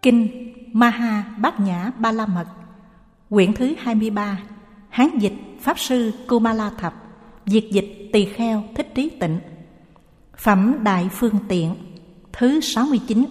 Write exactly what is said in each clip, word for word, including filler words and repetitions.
Kinh Maha Bát Nhã Ba La Mật, quyển thứ hai mươi ba, Hán dịch Pháp Sư Kumala Thập, Việt dịch Tỳ Kheo Thích Trí Tịnh. Phẩm Đại Phương Tiện thứ sáu mươi chín.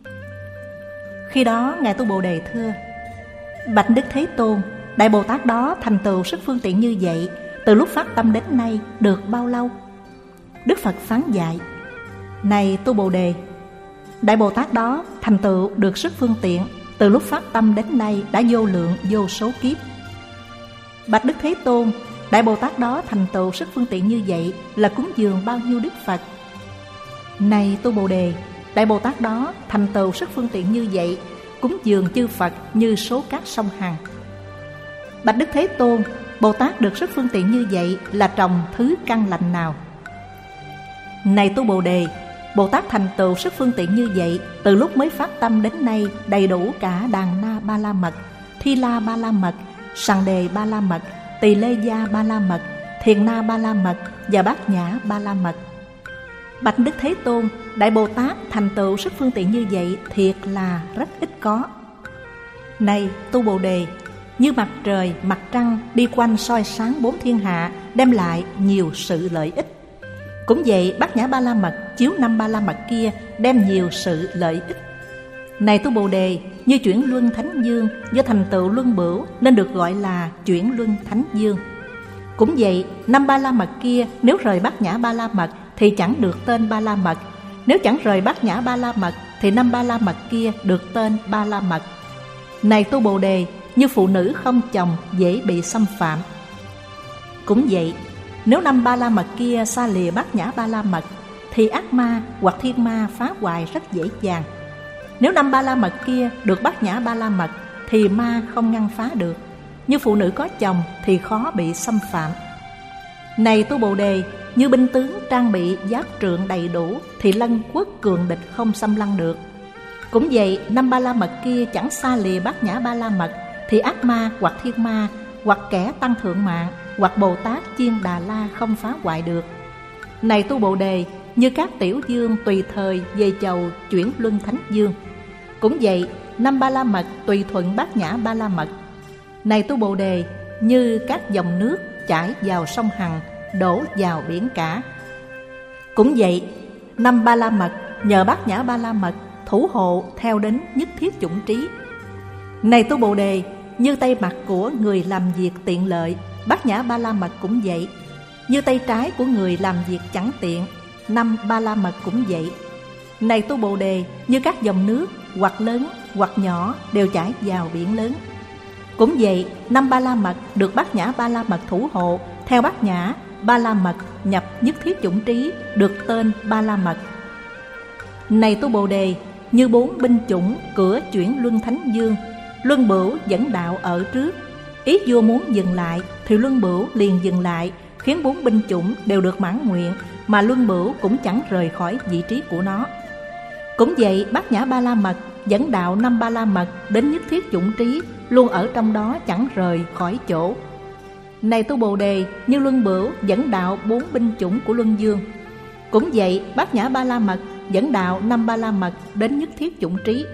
Khi đó Ngài Tu Bồ Đề thưa: Bạch Đức Thế Tôn, Đại Bồ Tát đó thành tựu sức phương tiện như vậy từ lúc phát tâm đến nay được bao lâu? Đức Phật phán dạy: Này Tu Bồ Đề, Đại Bồ Tát đó thành tựu được sức phương tiện từ lúc phát tâm đến nay đã vô lượng vô số kiếp. Bạch Đức Thế Tôn, Đại Bồ Tát đó thành tựu sức phương tiện như vậy là cúng dường bao nhiêu Đức Phật? Này Tu Bồ Đề, Đại Bồ Tát đó thành tựu sức phương tiện như vậy cúng dường chư Phật như số cát sông Hằng. Bạch Đức Thế Tôn, Bồ Tát được sức phương tiện như vậy là trồng thứ căn lành nào? Này Tu Bồ Đề, Bồ Tát thành tựu sức phương tiện như vậy từ lúc mới phát tâm đến nay đầy đủ cả Đàn Na Ba La Mật, Thi La Ba La Mật, Sằng Đề Ba La Mật, Tỳ Lê Gia Ba La Mật, Thiền Na Ba La Mật và Bát Nhã Ba La Mật. Bạch Đức Thế Tôn, Đại Bồ Tát thành tựu sức phương tiện như vậy thiệt là rất ít có. Này Tu Bồ Đề, như mặt trời, mặt trăng đi quanh soi sáng bốn thiên hạ, đem lại nhiều sự lợi ích. Cũng vậy, Bát Nhã Ba La Mật chiếu năm Ba La Mật kia đem nhiều sự lợi ích. Này Tu Bồ Đề, như chuyển luân thánh dương do thành tựu luân bửu nên được gọi là chuyển luân thánh dương. Cũng vậy, năm Ba La Mật kia nếu rời Bát Nhã Ba La Mật thì chẳng được tên Ba La Mật. Nếu chẳng rời Bát Nhã Ba La Mật thì năm Ba La Mật kia được tên Ba La Mật. Này Tu Bồ Đề, như phụ nữ không chồng dễ bị xâm phạm. Cũng vậy, nếu năm Ba La Mật kia xa lìa Bát Nhã Ba La Mật thì ác ma hoặc thiên ma phá hoại rất dễ dàng. Nếu năm Ba La Mật kia được Bát Nhã Ba La Mật thì ma không ngăn phá được. Như phụ nữ có chồng thì khó bị xâm phạm. Này Tu Bồ Đề, như binh tướng trang bị giáp trượng đầy đủ thì lân quốc cường địch không xâm lăng được. Cũng vậy, năm Ba La Mật kia chẳng xa lìa Bát Nhã Ba La Mật thì ác ma hoặc thiên ma hoặc kẻ tăng thượng mạng hoặc Bồ Tát Chiên Đà La không phá hoại được. Này Tu Bồ Đề, như các tiểu dương tùy thời về chầu chuyển luân thánh dương. Cũng vậy, năm Ba La Mật tùy thuận Bát Nhã Ba La Mật. Này Tu Bồ Đề, như các dòng nước chảy vào sông Hằng, đổ vào biển cả. Cũng vậy, năm Ba La Mật nhờ Bát Nhã Ba La Mật thủ hộ theo đến nhất thiết chủng trí. Này Tu Bồ Đề, như tay mặt của người làm việc tiện lợi, Bát Nhã Ba La Mật cũng vậy. Như tay trái của người làm việc chẳng tiện, năm Ba La Mật cũng vậy. Này Tu Bồ Đề, như các dòng nước hoặc lớn hoặc nhỏ đều chảy vào biển lớn. Cũng vậy, năm Ba La Mật được Bát Nhã Ba La Mật thủ hộ theo Bát Nhã Ba La Mật nhập nhất thiết chủng trí, được tên Ba La Mật. Này Tu Bồ Đề, như bốn binh chủng cửa chuyển luân thánh dương, luân bửu dẫn đạo ở trước. Ý vua muốn dừng lại thì luân bửu liền dừng lại, khiến bốn binh chủng đều được mãn nguyện, mà luân bửu cũng chẳng rời khỏi vị trí của nó. Cũng vậy, Bát Nhã Ba La Mật dẫn đạo năm Ba La Mật đến nhất thiết chủng trí, luôn ở trong đó chẳng rời khỏi chỗ. Này Tu Bồ Đề, như luân bửu dẫn đạo bốn binh chủng của luân dương. Cũng vậy, Bát Nhã Ba La Mật dẫn đạo năm Ba La Mật đến nhất thiết chủng trí.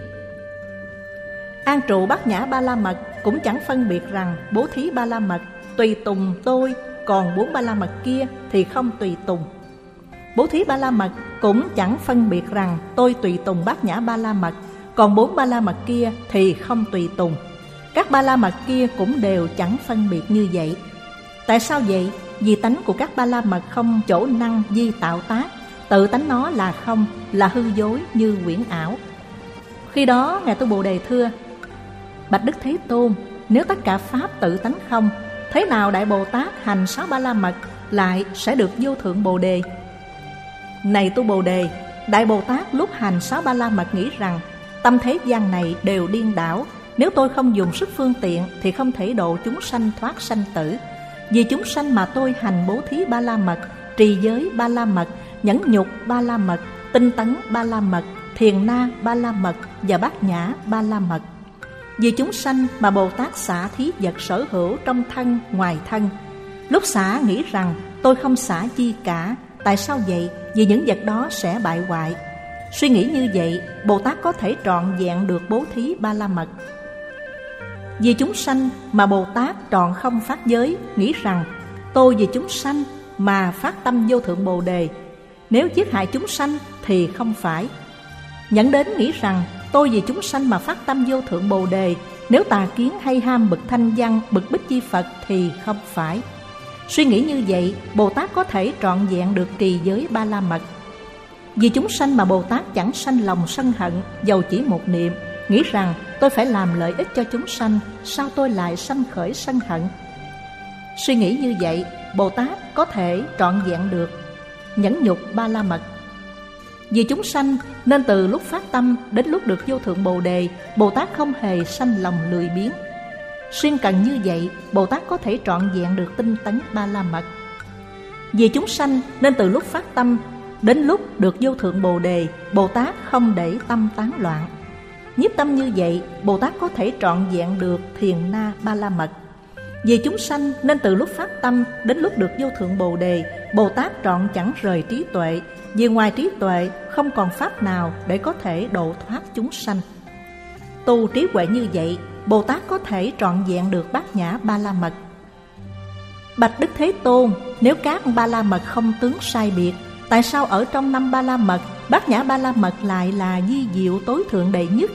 An trụ Bát Nhã Ba La Mật cũng chẳng phân biệt rằng bố thí Ba La Mật tùy tùng tôi, còn bốn Ba La Mật kia thì không tùy tùng. Bố thí Ba La Mật cũng chẳng phân biệt rằng tôi tùy tùng Bát Nhã Ba La Mật, còn bốn Ba La Mật kia thì không tùy tùng. Các Ba La Mật kia cũng đều chẳng phân biệt như vậy. Tại sao vậy? Vì tánh của các Ba La Mật không chỗ năng di tạo tác, tự tánh nó là không, là hư dối như quyển ảo. Khi đó Ngài Tu Bồ Đề thưa: Bạch Đức Thế Tôn, nếu tất cả pháp tự tánh không, thế nào Đại Bồ Tát hành sáu Ba La Mật lại sẽ được vô thượng Bồ Đề? Này Tu Bồ Đề, Đại Bồ Tát lúc hành sáu Ba La Mật nghĩ rằng tâm thế gian này đều điên đảo, nếu tôi không dùng sức phương tiện thì không thể độ chúng sanh thoát sanh tử. Vì chúng sanh mà tôi hành bố thí Ba La Mật, trì giới Ba La Mật, nhẫn nhục Ba La Mật, tinh tấn Ba La Mật, thiền na Ba La Mật và Bát Nhã Ba La Mật. Vì chúng sanh mà Bồ Tát xả thí vật sở hữu trong thân ngoài thân. Lúc xả nghĩ rằng tôi không xả chi cả. Tại sao vậy? Vì những vật đó sẽ bại hoại. Suy nghĩ như vậy, Bồ Tát có thể trọn vẹn được bố thí ba la mật. Vì chúng sanh mà Bồ Tát trọn không phát giới, nghĩ rằng tôi vì chúng sanh mà phát tâm vô thượng Bồ Đề. Nếu giết hại chúng sanh thì không phải. Nhẫn đến nghĩ rằng tôi vì chúng sanh mà phát tâm vô thượng Bồ Đề. Nếu tà kiến hay ham bậc thanh văn, bậc Bích Chi Phật thì không phải. Suy nghĩ như vậy, Bồ Tát có thể trọn vẹn được trì giới ba la mật. Vì chúng sanh mà Bồ Tát chẳng sanh lòng sân hận, dầu chỉ một niệm, nghĩ rằng tôi phải làm lợi ích cho chúng sanh, sao tôi lại sanh khởi sân hận. Suy nghĩ như vậy, Bồ Tát có thể trọn vẹn được nhẫn nhục ba la mật. Vì chúng sanh nên từ lúc phát tâm đến lúc được vô thượng Bồ Đề, Bồ Tát không hề sanh lòng lười biếng. Xuyên cần như vậy, Bồ Tát có thể trọn vẹn được tinh tấn ba la mật. Vì chúng sanh nên từ lúc phát tâm đến lúc được vô thượng Bồ Đề, Bồ Tát không để tâm tán loạn. Nhiếp tâm như vậy, Bồ Tát có thể trọn vẹn được thiền na ba la mật. Vì chúng sanh nên từ lúc phát tâm đến lúc được vô thượng Bồ Đề, Bồ Tát trọn chẳng rời trí tuệ. Vì ngoài trí tuệ không còn pháp nào để có thể độ thoát chúng sanh. Tu trí huệ như vậy, Bồ Tát có thể trọn vẹn được bát nhã ba la mật. Bạch Đức Thế Tôn, nếu các ba la mật không tướng sai biệt, tại sao ở trong năm ba la mật, bát nhã ba la mật lại là vi diệu tối thượng đệ nhất?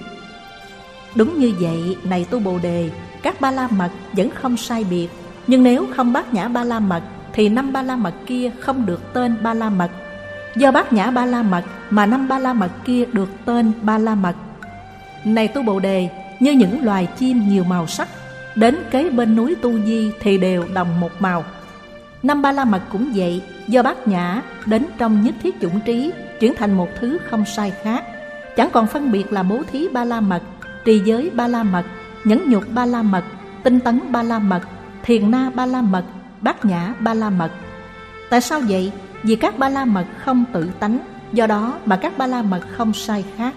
Đúng như vậy, này tu Bồ Đề, các ba la mật vẫn không sai biệt, nhưng nếu không bát nhã ba la mật thì năm ba la mật kia không được tên ba la mật. Do bát nhã ba la mật mà năm ba la mật kia được tên ba la mật. Này tu Bồ Đề, như những loài chim nhiều màu sắc, đến kế bên núi Tu Di thì đều đồng một màu. Năm ba la mật cũng vậy, do bát nhã đến trong nhất thiết chủng trí, chuyển thành một thứ không sai khác, chẳng còn phân biệt là bố thí ba la mật, trì giới ba la mật, nhẫn nhục ba la mật, tinh tấn ba la mật, thiền na ba la mật, bát nhã ba la mật. Tại sao vậy? Vì các ba la mật không tự tánh, do đó mà các ba la mật không sai khác.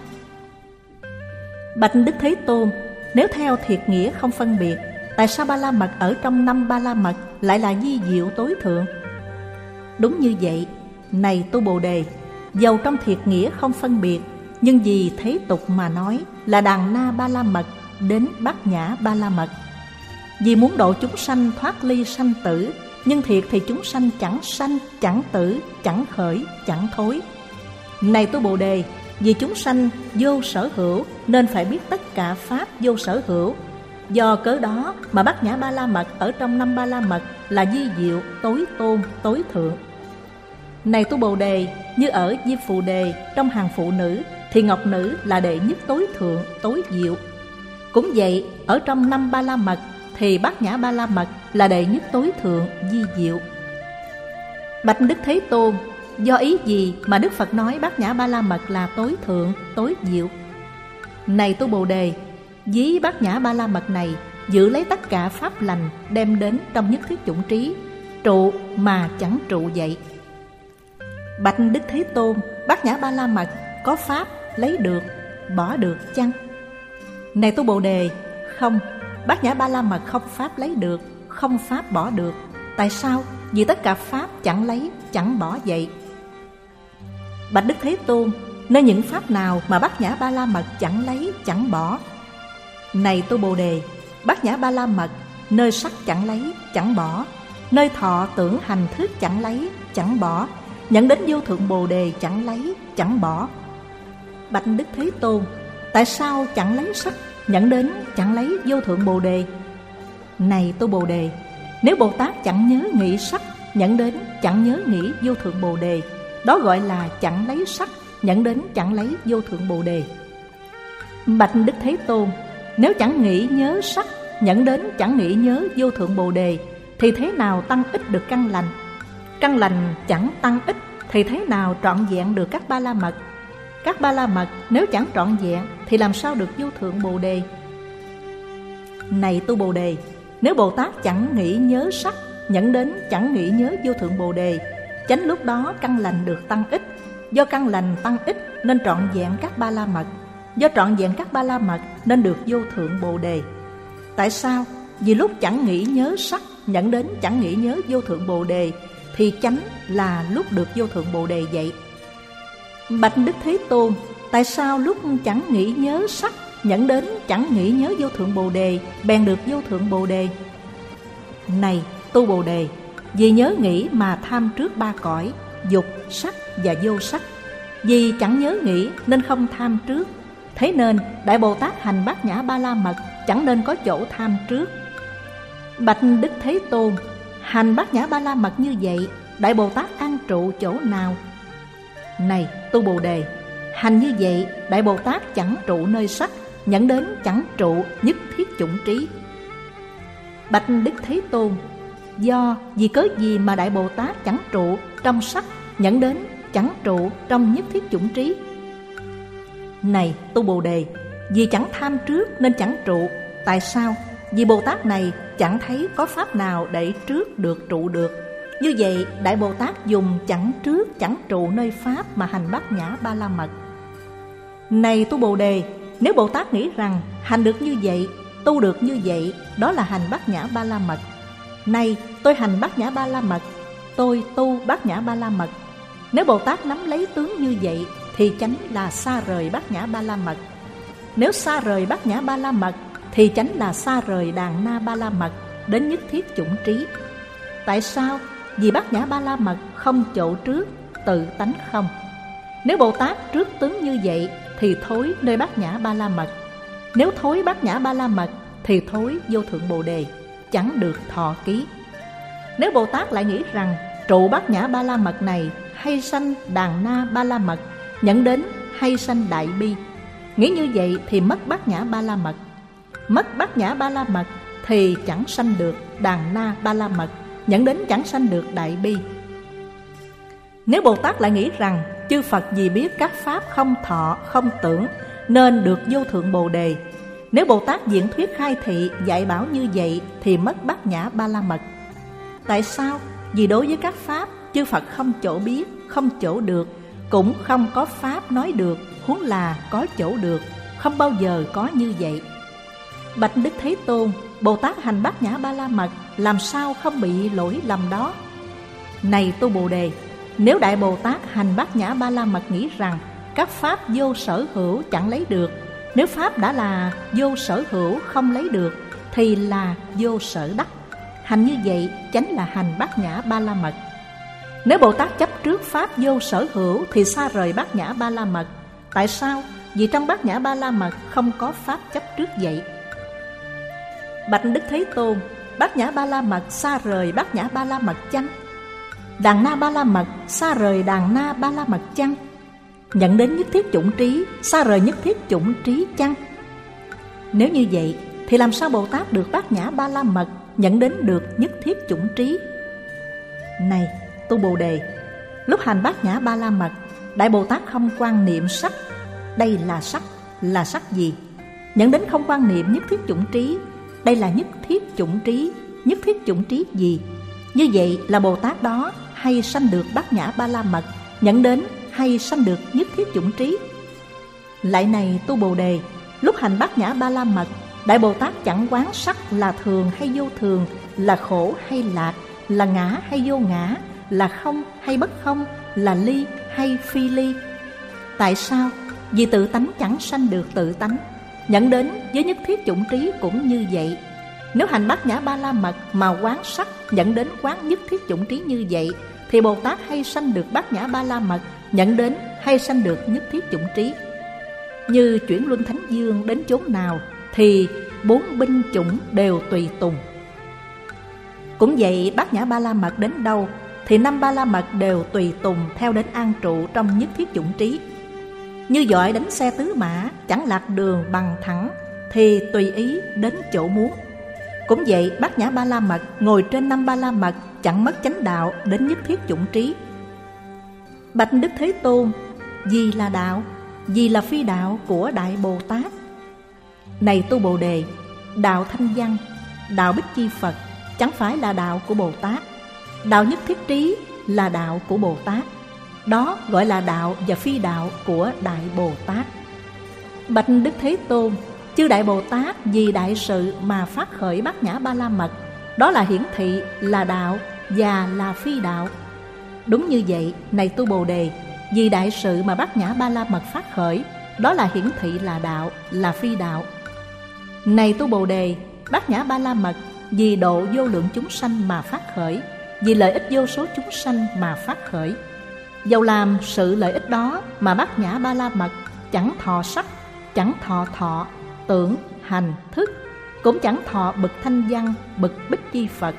Bạch Đức Thế Tôn, nếu theo thiệt nghĩa không phân biệt, tại sao ba la mật ở trong năm ba la mật lại là vi diệu tối thượng? Đúng như vậy, này tu Bồ Đề, dầu trong thiệt nghĩa không phân biệt, nhưng vì thế tục mà nói là đàn na ba la mật đến bát nhã ba la mật. Vì muốn độ chúng sanh thoát ly sanh tử, nhưng thiệt thì chúng sanh chẳng sanh, chẳng tử, chẳng khởi, chẳng thối. Này tu Bồ Đề, vì chúng sanh vô sở hữu nên phải biết tất cả pháp vô sở hữu. Do cớ đó mà bát nhã ba la mật ở trong năm ba la mật là vi diệu, tối tôn, tối thượng. Này tu Bồ Đề, như ở Diêm Phù Đề trong hàng phụ nữ thì ngọc nữ là đệ nhất tối thượng, tối diệu. Cũng vậy, ở trong năm ba la mật thì bát nhã ba la mật là đệ nhất tối thượng, vi diệu. Bạch Đức Thế Tôn, do ý gì mà Đức Phật nói bát nhã ba la mật là tối thượng, tối diệu? Này tu Bồ Đề, ví bát nhã ba la mật này giữ lấy tất cả pháp lành đem đến trong nhất thiết chủng trí, trụ mà chẳng trụ vậy. Bạch Đức Thế Tôn, bát nhã ba la mật có pháp lấy được, bỏ được chăng? Này tu Bồ Đề, không, bát nhã ba la mật không pháp lấy được, không pháp bỏ được. Tại sao? Vì tất cả pháp chẳng lấy, chẳng bỏ vậy. Bạch Đức Thế Tôn, nơi những pháp nào mà bát nhã ba la mật chẳng lấy, chẳng bỏ? Này tu Bồ Đề, bát nhã ba la mật nơi sắc chẳng lấy, chẳng bỏ, nơi thọ tưởng hành thức chẳng lấy, chẳng bỏ, nhận đến vô thượng Bồ Đề chẳng lấy, chẳng bỏ. Bạch Đức Thế Tôn, tại sao chẳng lấy sắc, nhận đến chẳng lấy vô thượng Bồ Đề? Này tu Bồ Đề, nếu Bồ Tát chẳng nhớ nghĩ sắc, nhận đến chẳng nhớ nghĩ vô thượng Bồ Đề, đó gọi là chẳng lấy sắc, nhận đến chẳng lấy vô thượng Bồ Đề. Bạch Đức Thế Tôn, nếu chẳng nghĩ nhớ sắc, nhận đến chẳng nghĩ nhớ vô thượng Bồ Đề, thì thế nào tăng ích được căn lành? Căn lành chẳng tăng ích thì thế nào trọn vẹn được các ba la mật? Các ba la mật nếu chẳng trọn vẹn thì làm sao được vô thượng Bồ Đề? Này tu Bồ Đề, nếu Bồ Tát chẳng nghĩ nhớ sắc, nhận đến chẳng nghĩ nhớ vô thượng Bồ Đề, chánh lúc đó căn lành được tăng ích. Do căn lành tăng ích nên trọn vẹn các ba la mật. Do trọn vẹn các ba la mật nên được vô thượng Bồ Đề. Tại sao? Vì lúc chẳng nghĩ nhớ sắc, nhận đến chẳng nghĩ nhớ vô thượng Bồ Đề, thì chánh là lúc được vô thượng Bồ Đề vậy. Bạch Đức Thế Tôn, tại sao lúc chẳng nghĩ nhớ sắc nhẫn đến chẳng nghĩ nhớ vô thượng Bồ Đề bèn được vô thượng Bồ Đề? Này tu Bồ Đề, vì nhớ nghĩ mà tham trước ba cõi dục, sắc và vô sắc. Vì chẳng nhớ nghĩ nên không tham trước. Thế nên Đại Bồ Tát hành Bát Nhã Ba La Mật chẳng nên có chỗ tham trước. Bạch Đức Thế Tôn, hành Bát Nhã Ba La Mật như vậy, Đại Bồ Tát an trụ chỗ nào? Này tu Bồ Đề, hành như vậy Đại Bồ Tát chẳng trụ nơi sắc, nhẫn đến chẳng trụ nhất thiết chủng trí. Bạch Đức Thế Tôn, do vì cớ gì mà Đại Bồ Tát chẳng trụ trong sắc, nhẫn đến chẳng trụ trong nhất thiết chủng trí? Này tu Bồ Đề, vì chẳng tham trước nên chẳng trụ. Tại sao? Vì Bồ Tát này chẳng thấy có pháp nào để trước được trụ được. Như vậy Đại Bồ Tát dùng chẳng trước chẳng trụ nơi pháp mà hành Bát Nhã Ba La Mật. Này tu Bồ Đề, nếu Bồ Tát nghĩ rằng hành được như vậy, tu được như vậy, đó là hành Bát Nhã Ba La Mật. Này tôi hành Bát Nhã Ba La Mật, tôi tu Bát Nhã Ba La Mật. Nếu Bồ Tát nắm lấy tướng như vậy thì chánh là xa rời Bát Nhã Ba La Mật. Nếu xa rời Bát Nhã Ba La Mật thì chánh là xa rời Đàn Na Ba La Mật đến nhất thiết chủng trí. Tại sao? Vì Bát Nhã Ba La Mật không chỗ trước, tự tánh không. Nếu Bồ Tát trước tướng như vậy thì thối nơi Bát Nhã Ba La Mật. Nếu thối Bát Nhã Ba La Mật thì thối vô thượng Bồ Đề, chẳng được thọ ký. Nếu Bồ Tát lại nghĩ rằng trụ Bát Nhã Ba La Mật này hay sanh Đàn Na Ba La Mật, nhẫn đến hay sanh Đại Bi, nghĩ như vậy thì mất Bát Nhã Ba La Mật. Mất Bát Nhã Ba La Mật thì chẳng sanh được Đàn Na Ba La Mật, nhẫn đến chẳng sanh được Đại Bi. Nếu Bồ Tát lại nghĩ rằng chư Phật vì biết các pháp không thọ, không tưởng nên được vô thượng Bồ Đề, nếu Bồ Tát diễn thuyết khai thị dạy bảo như vậy thì mất Bát Nhã Ba La Mật. Tại sao? Vì đối với các pháp chư Phật không chỗ biết, không chỗ được, cũng không có pháp nói được, huống là có chỗ được, không bao giờ có như vậy. Bạch Đức Thế Tôn, Bồ Tát hành Bát Nhã Ba La Mật làm sao không bị lỗi lầm đó? Này tu Bồ Đề, nếu Đại Bồ Tát hành Bát Nhã Ba La Mật nghĩ rằng các pháp vô sở hữu chẳng lấy được, nếu pháp đã là vô sở hữu không lấy được thì là vô sở đắc. Hành như vậy chánh là hành Bát Nhã Ba La Mật. Nếu Bồ Tát chấp trước pháp vô sở hữu thì xa rời Bát Nhã Ba La Mật. Tại sao? Vì trong Bát Nhã Ba La Mật không có pháp chấp trước vậy. Bạch Đức Thế Tôn, Bát Nhã Ba La Mật xa rời Bát Nhã Ba La Mật chăng? Đàn Na Ba La Mật xa rời Đàn Na Ba La Mật chăng? Nhận đến nhất thiết chủng trí xa rời nhất thiết chủng trí chăng? Nếu như vậy thì làm sao Bồ Tát được Bát Nhã Ba La Mật nhận đến được nhất thiết chủng trí? Này tu Bồ Đề, lúc hành Bát Nhã Ba La Mật, Đại Bồ Tát không quan niệm sắc. Đây là sắc, là sắc gì? Nhận đến không quan niệm nhất thiết chủng trí. Đây là nhất thiết chủng trí. Nhất thiết chủng trí gì? Như vậy là Bồ Tát đó hay sanh được Bát Nhã Ba La Mật, nhận đến hay sanh được nhất thiết chủng trí? Lại này tu Bồ Đề, lúc hành Bát Nhã Ba La Mật, Đại Bồ Tát chẳng quán sắc là thường hay vô thường, là khổ hay lạc, là ngã hay vô ngã, là không hay bất không, là ly hay phi ly. Tại sao? Vì tự tánh chẳng sanh được tự tánh. Nhận đến với nhất thiết chủng trí cũng như vậy. Nếu hành Bát Nhã Ba La Mật mà quán sắc, nhận đến quán nhất thiết chủng trí như vậy thì Bồ Tát hay sanh được Bát Nhã Ba La Mật, nhận đến hay sanh được nhất thiết chủng trí. Như chuyển luân thánh dương đến chốn nào thì bốn binh chủng đều tùy tùng. Cũng vậy, Bát Nhã Ba La Mật đến đâu thì năm Ba La Mật đều tùy tùng theo đến an trụ trong nhất thiết chủng trí. Như dọi đánh xe tứ mã, chẳng lạc đường bằng thẳng thì tùy ý đến chỗ muốn. Cũng vậy, Bát Nhã Ba La Mật ngồi trên năm Ba La Mật, chẳng mất chánh đạo đến nhất thiết chủng trí. Bạch Đức Thế Tôn, gì là đạo, gì là phi đạo của Đại Bồ Tát? Này tu Bồ Đề, đạo Thanh Văn, đạo Bích Chi Phật chẳng phải là đạo của Bồ Tát. Đạo nhất thiết trí là đạo của Bồ Tát. Đó gọi là đạo và phi đạo của Đại Bồ Tát. Bạch Đức Thế Tôn, chư Đại Bồ Tát vì đại sự mà phát khởi Bát Nhã Ba La Mật, đó là hiển thị là đạo và là phi đạo. Đúng như vậy, này tu Bồ Đề, vì đại sự mà Bát Nhã Ba La Mật phát khởi, đó là hiển thị là đạo, là phi đạo. Này tu Bồ Đề, Bát Nhã Ba La Mật vì độ vô lượng chúng sanh mà phát khởi, vì lợi ích vô số chúng sanh mà phát khởi. Dầu làm sự lợi ích đó mà Bát Nhã Ba La Mật chẳng thọ sắc, chẳng thọ thọ, tưởng, hành, thức, cũng chẳng thọ bậc thanh văn, bậc Bích Chi Phật.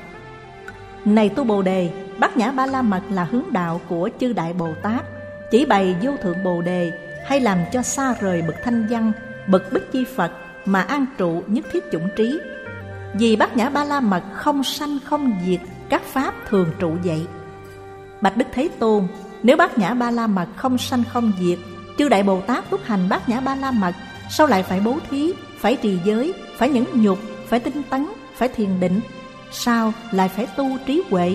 Này tu Bồ Đề, Bát Nhã Ba La Mật là hướng đạo của chư Đại Bồ Tát, chỉ bày vô thượng Bồ Đề, hay làm cho xa rời bậc thanh văn, bậc Bích Chi Phật mà an trụ nhất thiết chủng trí. Vì Bát Nhã Ba La Mật không sanh không diệt, các pháp thường trụ vậy. Bạch Đức Thế Tôn, nếu Bát Nhã Ba La Mật không sanh không diệt, chư Đại Bồ Tát túc hành Bát Nhã Ba La Mật, sao lại phải bố thí, phải trì giới, phải nhẫn nhục, phải tinh tấn, phải thiền định? Sao lại phải tu trí huệ?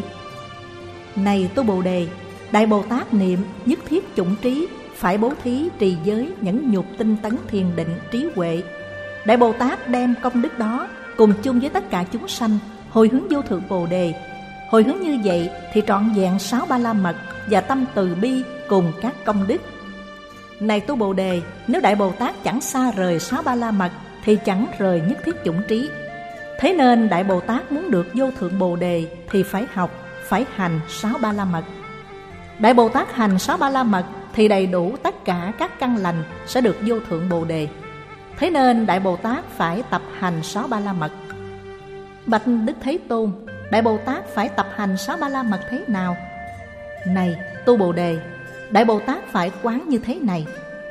Này tu Bồ Đề, Đại Bồ Tát niệm nhất thiết chủng trí, phải bố thí, trì giới, nhẫn nhục, tinh tấn, thiền định, trí huệ. Đại Bồ Tát đem công đức đó cùng chung với tất cả chúng sanh, hồi hướng vô thượng Bồ Đề. Hồi hướng như vậy thì trọn vẹn sáu Ba La Mật và tâm từ bi cùng các công đức. Này tu Bồ Đề, nếu Đại Bồ Tát chẳng xa rời sáu Ba La Mật thì chẳng rời nhất thiết chủng trí. Thế nên Đại Bồ Tát muốn được vô thượng Bồ Đề thì phải học, phải hành sáu Ba La Mật. Đại Bồ Tát hành sáu Ba La Mật thì đầy đủ tất cả các căn lành sẽ được vô thượng Bồ Đề. Thế nên Đại Bồ Tát phải tập hành sáu Ba La Mật. Bạch Đức Thế Tôn, Đại Bồ Tát phải tập hành sáu Ba La Mật thế nào? Này tu Bồ Đề, Đại Bồ Tát phải quán như thế này: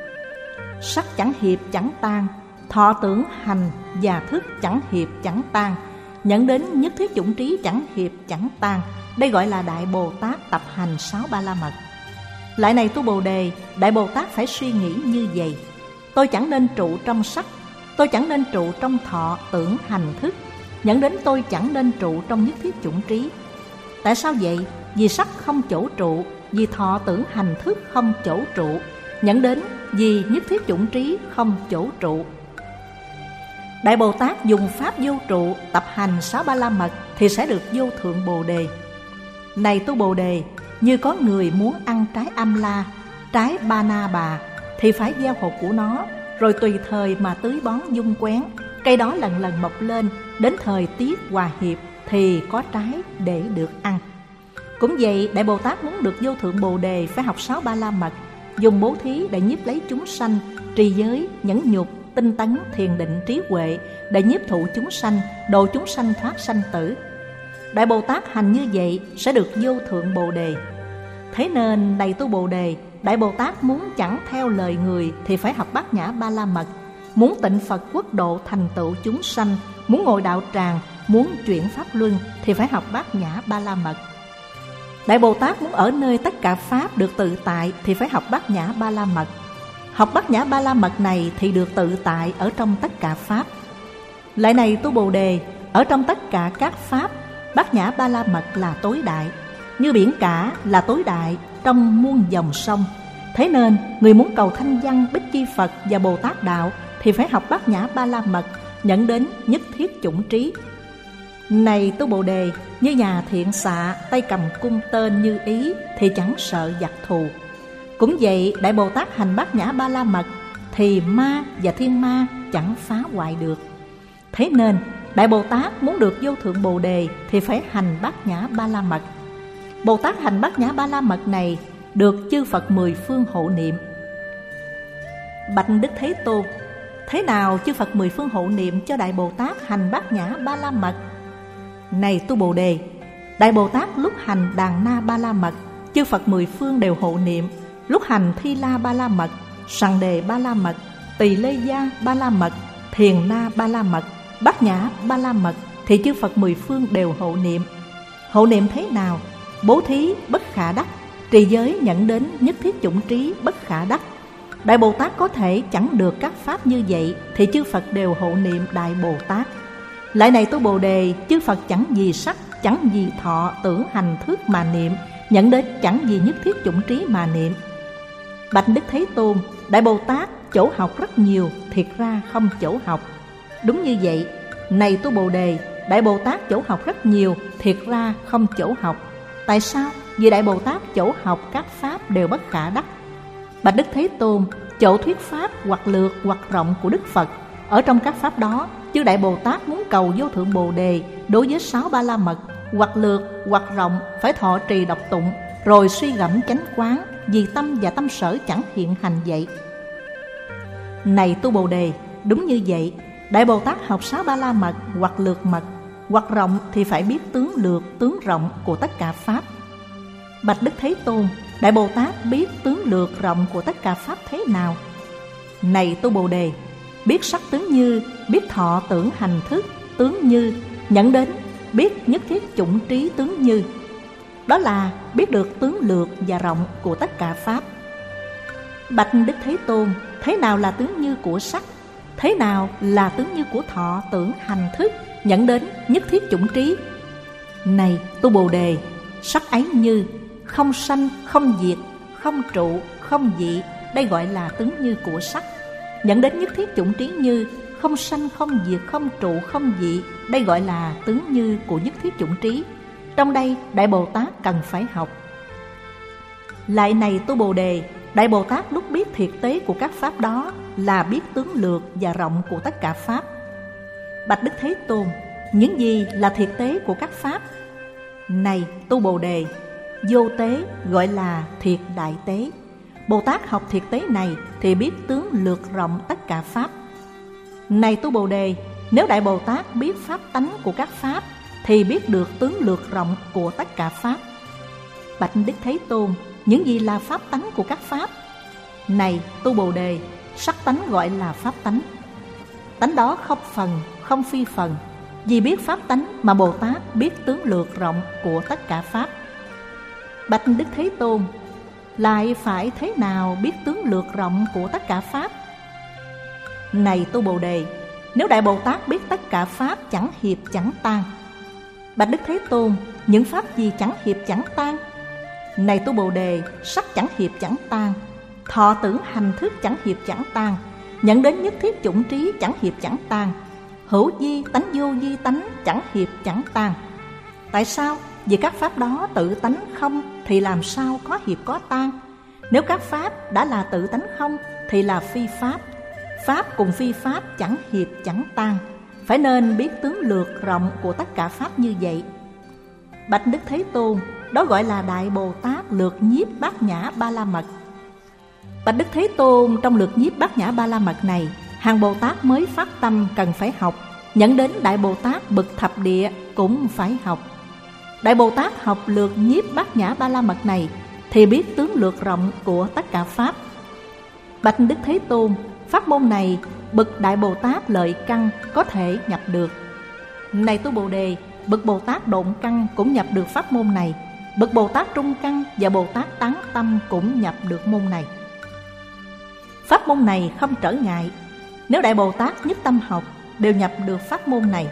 sắc chẳng hiệp chẳng tan, thọ tưởng hành và thức chẳng hiệp chẳng tan, nhận đến nhất thiết chủng trí chẳng hiệp chẳng tan. Đây gọi là Đại Bồ Tát tập hành sáu Ba La Mật. Lại này tu Bồ Đề, Đại Bồ Tát phải suy nghĩ như vậy: tôi chẳng nên trụ trong sắc, tôi chẳng nên trụ trong thọ tưởng hành thức, nhận đến tôi chẳng nên trụ trong nhất thiết chủng trí. Tại sao vậy? Vì sắc không chỗ trụ, vì thọ tưởng hành thức không chỗ trụ, nhận đến vì nhất thiết chủng trí không chỗ trụ. Đại Bồ Tát dùng pháp vô trụ tập hành sáu Ba La Mật thì sẽ được vô thượng Bồ Đề. Này tu Bồ Đề, như có người muốn ăn trái am la, trái ba na bà, thì phải gieo hột của nó, rồi tùy thời mà tưới bón dung quén. Cây đó lần lần mọc lên, đến thời tiết hòa hiệp thì có trái để được ăn. Cũng vậy, Đại Bồ Tát muốn được vô thượng Bồ Đề phải học sáu Ba La Mật, dùng bố thí để nhiếp lấy chúng sanh, trì giới, nhẫn nhục, tinh tấn, thiền định, trí huệ để nhiếp thụ chúng sanh, độ chúng sanh thoát sanh tử. Đại Bồ Tát hành như vậy sẽ được vô thượng Bồ Đề. Thế nên này tu Bồ Đề, Đại Bồ Tát muốn chẳng theo lời người thì phải học Bát Nhã Ba La Mật, muốn tịnh Phật quốc độ thành tựu chúng sanh, muốn ngồi đạo tràng, muốn chuyển pháp luân thì phải học Bát Nhã Ba La Mật. Đại Bồ Tát muốn ở nơi tất cả pháp được tự tại thì phải học Bát Nhã Ba La Mật. Học Bát Nhã Ba La Mật này thì được tự tại ở trong tất cả pháp. Lại này tu Bồ Đề, ở trong tất cả các pháp, Bát Nhã Ba La Mật là tối đại, như biển cả là tối đại trong muôn dòng sông. Thế nên người muốn cầu thanh văn, Bích Chi Phật và Bồ Tát đạo thì phải học Bát Nhã Ba La Mật, nhận đến nhất thiết chủng trí. Này tu Bồ Đề, như nhà thiện xạ, tay cầm cung tên như ý thì chẳng sợ giặc thù. Cũng vậy, Đại Bồ Tát hành Bát Nhã Ba La Mật thì ma và thiên ma chẳng phá hoại được. Thế nên Đại Bồ Tát muốn được vô thượng Bồ Đề thì phải hành Bát Nhã Ba La Mật. Bồ Tát hành Bát Nhã Ba La Mật này được chư Phật mười phương hộ niệm. Bạch Đức Thế Tôn, thế nào chư Phật mười phương hộ niệm cho Đại Bồ Tát hành Bát Nhã Ba La Mật? Này tu Bồ Đề, Đại Bồ Tát lúc hành Đàn Na Ba La Mật, chư Phật mười phương đều hộ niệm. Lúc hành Thi La Ba La Mật, Sằng Đề Ba La Mật, Tỳ Lê Gia Ba La Mật, Thiền Na Ba La Mật, Bát Nhã Ba La Mật thì chư Phật mười phương đều hộ niệm. Hộ niệm thế nào? Bố thí bất khả đắc, trì giới nhận đến nhất thiết chủng trí bất khả đắc. Đại Bồ Tát có thể chẳng được các pháp như vậy thì chư Phật đều hộ niệm Đại Bồ Tát. Lại này tu Bồ Đề, chư Phật chẳng vì sắc, chẳng vì thọ tưởng hành thức mà niệm, nhận đến chẳng vì nhất thiết chủng trí mà niệm. Bạch Đức Thế Tôn, Đại Bồ Tát chỗ học rất nhiều, thiệt ra không chỗ học. Đúng như vậy, này tu Bồ Đề, Đại Bồ Tát chỗ học rất nhiều, thiệt ra không chỗ học. Tại sao? Vì Đại Bồ Tát chỗ học các pháp đều bất khả đắc. Bạch Đức Thế Tôn, chỗ thuyết pháp hoặc lược hoặc rộng của Đức Phật, ở trong các pháp đó, chư Đại Bồ Tát muốn cầu vô thượng Bồ Đề đối với sáu ba la mật, hoặc lược hoặc rộng phải thọ trì đọc tụng, rồi suy gẫm chánh quán, vì tâm và tâm sở chẳng hiện hành vậy. Này tu Bồ Đề, đúng như vậy, Đại Bồ Tát học sáu ba la mật hoặc lược mật, hoặc rộng thì phải biết tướng lược, tướng rộng của tất cả pháp. Bạch Đức Thế Tôn, Đại Bồ Tát biết tướng lược rộng của tất cả pháp thế nào? Này tu Bồ Đề, biết sắc tướng như, biết thọ tưởng hành thức tướng như, nhận đến biết nhất thiết chủng trí tướng như. Đó là biết được tướng lược và rộng của tất cả pháp. Bạch Đức Thế Tôn, thế nào là tướng như của sắc? Thế nào là tướng như của thọ tưởng hành thức, nhận đến nhất thiết chủng trí? Này tu Bồ Đề, sắc ấy như không sanh, không diệt, không trụ, không dị, đây gọi là tướng như của sắc. Nhận đến nhất thiết chủng trí như không sanh, không diệt, không trụ, không dị, đây gọi là tướng như của nhất thiết chủng trí. Trong đây Đại Bồ Tát cần phải học. Lại này tu Bồ Đề, Đại Bồ Tát lúc biết thiệt tế của các pháp đó là biết tướng lược và rộng của tất cả pháp. Bạch Đức Thế Tôn, những gì là thiệt tế của các pháp? Này tu Bồ Đề, vô tế gọi là thiệt đại tế. Bồ Tát học thiệt tế này thì biết tướng lược rộng tất cả pháp. Này tu Bồ Đề, nếu Đại Bồ Tát biết pháp tánh của các pháp thì biết được tướng lược rộng của tất cả pháp. Bạch Đức Thế Tôn, những gì là pháp tánh của các pháp? Này tu Bồ Đề, sắc tánh gọi là pháp tánh. Tánh đó không phần, không phi phần. Vì biết pháp tánh mà Bồ Tát biết tướng lược rộng của tất cả pháp. Bạch Đức Thế Tôn, lại phải thế nào biết tướng lược rộng của tất cả pháp? Này tu Bồ Đề, nếu Đại Bồ Tát biết tất cả pháp chẳng hiệp chẳng tan. Bạch Đức Thế Tôn, những pháp gì chẳng hiệp chẳng tan? Này tu Bồ Đề, sắc chẳng hiệp chẳng tan, thọ tưởng hành thức chẳng hiệp chẳng tan, nhận đến nhất thiết chủng trí chẳng hiệp chẳng tan, hữu di tánh vô di tánh chẳng hiệp chẳng tan. Tại sao? Vì các pháp đó tự tánh không thì làm sao có hiệp có tan? Nếu các pháp đã là tự tánh không thì là phi pháp. Pháp cùng phi pháp chẳng hiệp chẳng tan. Phải nên biết tướng lược rộng của tất cả pháp như vậy. Bạch Đức Thế Tôn, đó gọi là Đại Bồ Tát lược nhiếp bát nhã ba la mật. Bạch Đức Thế Tôn, trong lược nhiếp bát nhã ba la mật này, hàng Bồ Tát mới phát tâm cần phải học. Nhận đến Đại Bồ Tát bậc thập địa cũng phải học. Đại Bồ Tát học lược nhiếp bát nhã ba la mật này thì biết tướng lược rộng của tất cả pháp. Bạch Đức Thế Tôn, pháp môn này bậc Đại Bồ Tát lợi căn có thể nhập được. Này tu Bồ Đề, bậc Bồ Tát độn căn cũng nhập được pháp môn này. Bậc Bồ Tát trung căn và Bồ Tát tán tâm cũng nhập được môn này. Pháp môn này không trở ngại. Nếu Đại Bồ Tát nhất tâm học đều nhập được pháp môn này.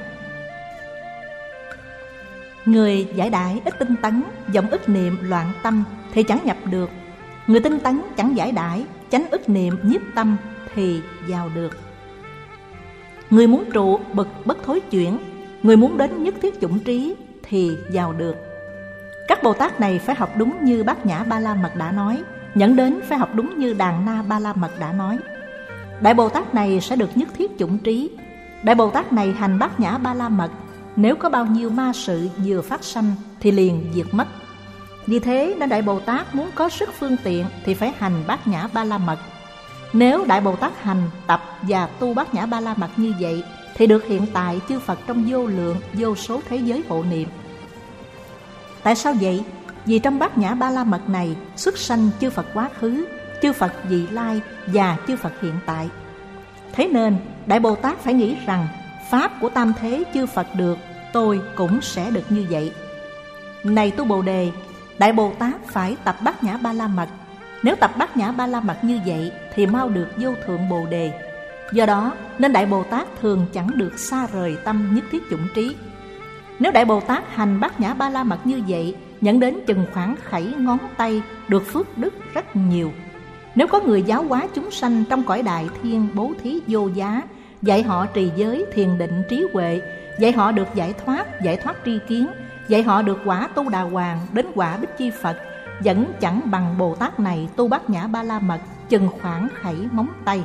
Người giải đãi ít tinh tấn, vọng ức niệm loạn tâm thì chẳng nhập được. Người tinh tấn chẳng giải đãi, chánh ức niệm nhiếp tâm thì vào được. Người muốn trụ bậc bất thối chuyển, người muốn đến nhất thiết chủng trí thì vào được. Các Bồ Tát này phải học đúng như Bát Nhã Ba La Mật đã nói, nhận đến phải học đúng như Đàn Na Ba La Mật đã nói. Đại Bồ Tát này sẽ được nhất thiết chủng trí. Đại Bồ Tát này hành Bát Nhã Ba La Mật, nếu có bao nhiêu ma sự vừa phát sanh thì liền diệt mất. Vì thế nên Đại Bồ Tát muốn có sức phương tiện thì phải hành Bát Nhã Ba La Mật. Nếu Đại Bồ Tát hành, tập và tu Bát Nhã Ba La Mật như vậy thì được hiện tại chư Phật trong vô lượng, vô số thế giới hộ niệm. Tại sao vậy? Vì trong Bát Nhã Ba La Mật này xuất sanh chư Phật quá khứ, chư Phật vị lai và chư Phật hiện tại. Thế nên Đại Bồ Tát phải nghĩ rằng pháp của tam thế chư Phật được, tôi cũng sẽ được như vậy. Này tu Bồ Đề, Đại Bồ Tát phải tập Bát Nhã Ba La Mật. Nếu tập Bát Nhã Ba La Mật như vậy thì mau được vô thượng Bồ Đề. Do đó nên Đại Bồ Tát thường chẳng được xa rời tâm nhất thiết chủng trí. Nếu Đại Bồ Tát hành Bát Nhã Ba La Mật như vậy, nhận đến chừng khoảng khẩy ngón tay, được phước đức rất nhiều. Nếu có người giáo hóa chúng sanh trong cõi đại thiên bố thí vô giá, dạy họ trì giới, thiền định, trí huệ, dạy họ được giải thoát, giải thoát tri kiến, dạy họ được quả tu đà hoàng đến quả Bích Chi Phật, vẫn chẳng bằng Bồ Tát này tu Bát Nhã Ba La Mật chừng khoảng khẩy móng tay.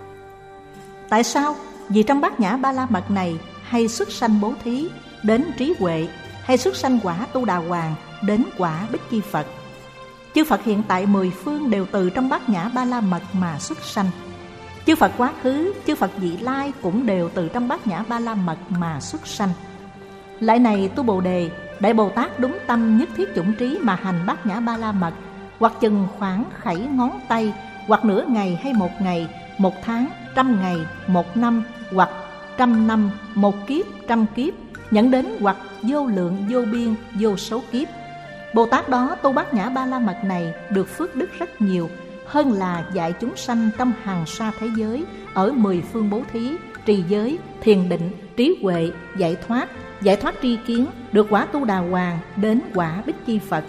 Tại sao? Vì trong bát nhã ba la mật này hay xuất sanh bố thí đến trí huệ, hay xuất sanh quả Tu Đà Hoàng đến quả Bích Chi Phật. Chư Phật hiện tại mười phương đều từ trong bát nhã ba la mật mà xuất sanh. Chư Phật quá khứ, chư Phật vị lai cũng đều từ trong bát nhã ba la mật mà xuất sanh. Lại này tu Bồ Đề, Đại Bồ Tát đúng tâm nhất thiết chủng trí mà hành bát nhã ba la mật, hoặc chừng khoảng khẩy ngón tay, hoặc nửa ngày hay một ngày, một tháng, trăm ngày, một năm, hoặc trăm năm, một kiếp, trăm kiếp, nhận đến hoặc vô lượng, vô biên, vô số kiếp. Bồ Tát đó tu bát nhã ba la mật này được phước đức rất nhiều, hơn là dạy chúng sanh trong hàng sa thế giới, ở mười phương bố thí, trì giới, thiền định, trí huệ, giải thoát, giải thoát tri kiến, được quả Tu Đà Hoàng đến quả Bích Chi Phật.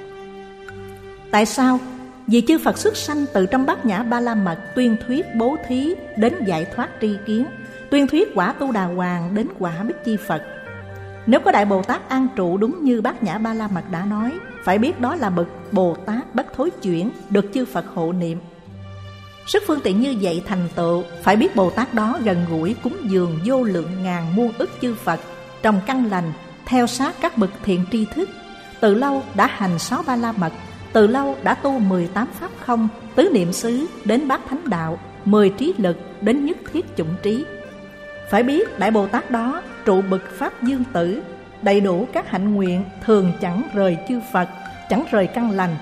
Tại sao? Vì chư Phật xuất sanh từ trong bát nhã ba la mật tuyên thuyết bố thí đến giải thoát tri kiến, tuyên thuyết quả Tu Đà Hoàng đến quả Bích Chi Phật. Nếu có Đại Bồ Tát an trụ đúng như bát nhã ba la mật đã nói, phải biết đó là bậc Bồ Tát bất thối chuyển, được chư Phật hộ niệm. Sức phương tiện như vậy thành tựu, phải biết Bồ Tát đó gần gũi cúng dường vô lượng ngàn muôn ức chư Phật trong căn lành, theo sát các bậc thiện tri thức, từ lâu đã hành sáu ba la mật, từ lâu đã tu mười tám pháp không, tứ niệm xứ đến bát thánh đạo, mười trí lực đến nhất thiết chủng trí. Phải biết Đại Bồ Tát đó trụ bậc Pháp Dương Tử, đầy đủ các hạnh nguyện, thường chẳng rời chư Phật, chẳng rời căn lành,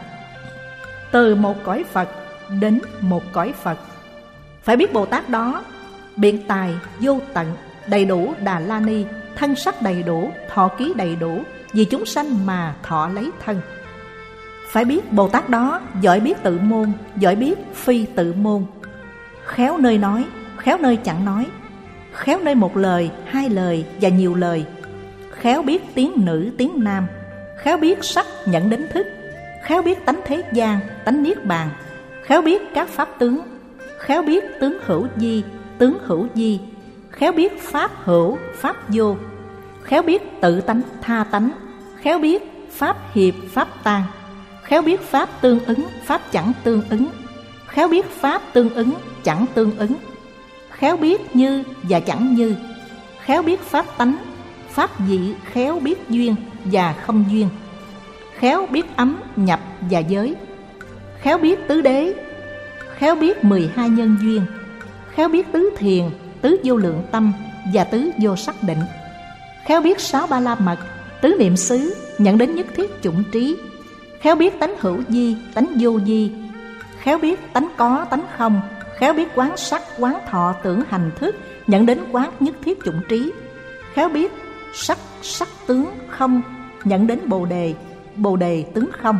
từ một cõi Phật đến một cõi Phật. Phải biết Bồ Tát đó biện tài vô tận, đầy đủ Đà La Ni, thân sắc đầy đủ, thọ ký đầy đủ, vì chúng sanh mà thọ lấy thân. Phải biết Bồ Tát đó giỏi biết tự môn, giỏi biết phi tự môn, khéo nơi nói, khéo nơi chẳng nói, khéo nơi một lời, hai lời và nhiều lời, khéo biết tiếng nữ tiếng nam, khéo biết sắc nhận đến thức, khéo biết tánh thế gian, tánh niết bàn, khéo biết các pháp tướng, khéo biết tướng hữu di, tướng hữu di, khéo biết pháp hữu, pháp vô, khéo biết tự tánh, tha tánh, khéo biết pháp hiệp, pháp tan, khéo biết pháp tương ứng, pháp chẳng tương ứng, khéo biết pháp tương ứng, chẳng tương ứng, khéo biết như và chẳng như, khéo biết pháp tánh, pháp dị, khéo biết duyên và không duyên, khéo biết ấm, nhập và giới, khéo biết tứ đế, khéo biết mười hai nhân duyên, khéo biết tứ thiền, tứ vô lượng tâm và tứ vô sắc định, khéo biết sáu ba la mật, tứ niệm xứ, nhận đến nhất thiết chủng trí, khéo biết tánh hữu di, tánh vô di, khéo biết tánh có, tánh không, khéo biết quán sắc, quán thọ, tưởng hành thức, nhận đến quán nhất thiết chủng trí, khéo biết sắc, sắc tướng không, nhận đến bồ đề, bồ đề tướng không,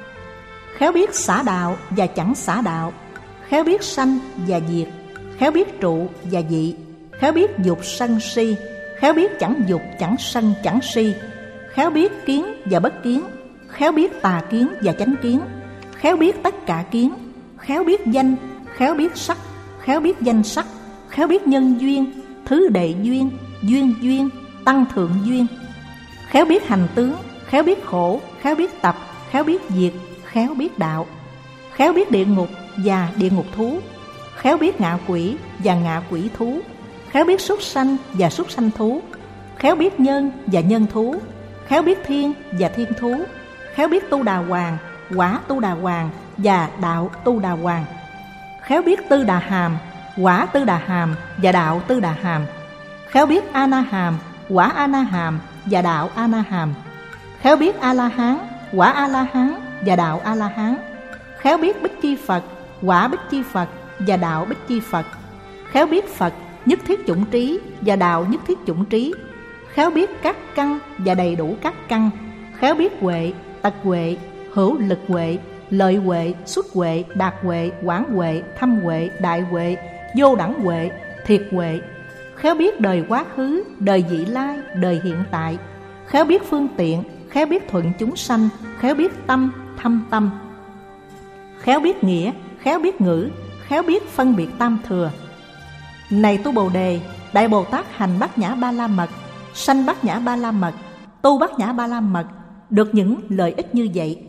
khéo biết xả đạo và chẳng xả đạo, khéo biết sanh và diệt, khéo biết trụ và dị, khéo biết dục sân si, khéo biết chẳng dục, chẳng sân, chẳng si, khéo biết kiến và bất kiến, khéo biết tà kiến và chánh kiến, khéo biết tất cả kiến, khéo biết danh, khéo biết sắc, khéo biết danh sắc, khéo biết nhân duyên, thứ đệ duyên, duyên duyên, tăng thượng duyên, khéo biết hành tướng, khéo biết khổ, khéo biết tập, khéo biết diệt, khéo biết đạo, khéo biết địa ngục và địa ngục thú, khéo biết ngạ quỷ và ngạ quỷ thú, khéo biết súc sanh và súc sanh thú, khéo biết nhân và nhân thú, khéo biết thiên và thiên thú, khéo biết Tu Đà Hoàng, quả Tu Đà Hoàng và đạo Tu Đà Hoàng, khéo biết Tư Đà Hàm, quả Tư Đà Hàm và đạo Tư Đà Hàm, khéo biết A Na Hàm, quả A Na Hàm và đạo A Na Hàm, khéo biết A La Hán, quả A La Hán và đạo A La Hán, khéo biết Bích Chi Phật, quả Bích Chi Phật và đạo Bích Chi Phật, khéo biết Phật nhất thiết chủng trí và đạo nhất thiết chủng trí, khéo biết các căn và đầy đủ các căn, khéo biết huệ, tật huệ, hữu lực huệ, lợi huệ, xuất huệ, đạt huệ, quảng huệ, thâm huệ, đại huệ, vô đẳng huệ, thiệt huệ, khéo biết đời quá khứ, đời vị lai, đời hiện tại, khéo biết phương tiện, khéo biết thuận chúng sanh, khéo biết tâm, thâm tâm, khéo biết nghĩa, khéo biết ngữ, khéo biết phân biệt tam thừa. Này tu Bồ Đề, Đại Bồ Tát hành bát nhã ba la mật, sanh bát nhã ba la mật, tu bát nhã ba la mật, được những lợi ích như vậy.